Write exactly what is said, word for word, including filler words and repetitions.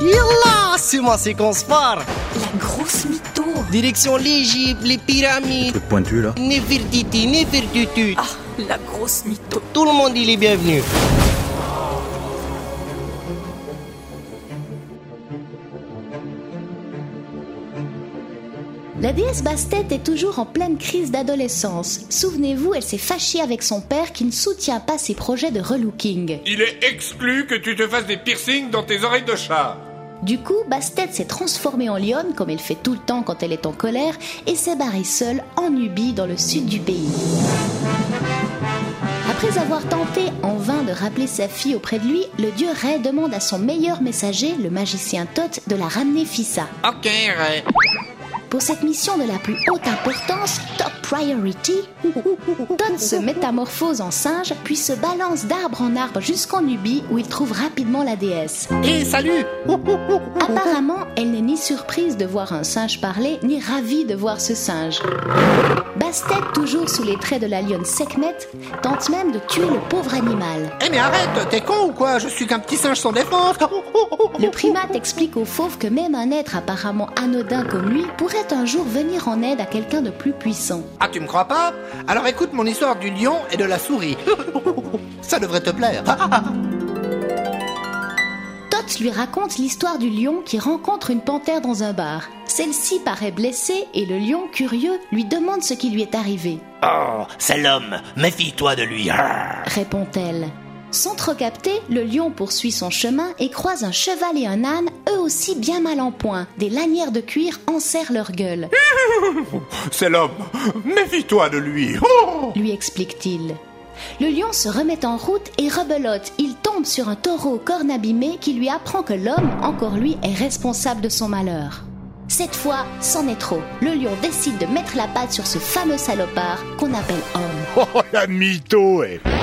Yallah, c'est ma séquence phare. La grosse mytho. Direction l'Égypte, les pyramides. Truc pointu là. Nefertiti, Nefertiti. Ah, la grosse mytho. Tout le monde il est bienvenu. La déesse Bastet est toujours en pleine crise d'adolescence. Souvenez-vous, elle s'est fâchée avec son père qui ne soutient pas ses projets de relooking. Il est exclu que tu te fasses des piercings dans tes oreilles de chat. Du coup, Bastet s'est transformée en lionne, comme elle fait tout le temps quand elle est en colère, et s'est barrée seule en Nubie, dans le sud du pays. Après avoir tenté en vain de rappeler sa fille auprès de lui, le dieu Ré demande à son meilleur messager, le magicien Thoth, de la ramener Fissa. Ok, Ré. Pour cette mission de la plus haute importance, top priority, Thoth se métamorphose en singe, puis se balance d'arbre en arbre jusqu'en Nubie, où il trouve rapidement la déesse. Hé, salut. Apparemment, elle n'est ni surprise de voir un singe parler, ni ravie de voir ce singe. Bastet, toujours sous les traits de la lionne Sekhmet, tente même de tuer le pauvre animal. Eh mais arrête, t'es con ou quoi? Je suis qu'un petit singe sans défense. Le primate explique au fauve que même un être apparemment anodin comme lui pourrait un jour venir en aide à quelqu'un de plus puissant. Ah, tu me crois pas? Alors écoute mon histoire du lion et de la souris. Ça devrait te plaire. Thoth lui raconte l'histoire du lion qui rencontre une panthère dans un bar. Celle-ci paraît blessée et le lion, curieux, lui demande ce qui lui est arrivé. « Oh, c'est l'homme, méfie-toi de lui. » répond-elle. Sans trop capter, le lion poursuit son chemin et croise un cheval et un âne, eux aussi bien mal en point. Des lanières de cuir enserrent leur gueule. « C'est l'homme, méfie-toi de lui. » lui explique-t-il. Le lion se remet en route et rebelote. Il tombe sur un taureau corne abîmé qui lui apprend que l'homme, encore lui, est responsable de son malheur. Cette fois, c'en est trop. Le lion décide de mettre la patte sur ce fameux salopard qu'on appelle homme. Oh, la mytho, eh.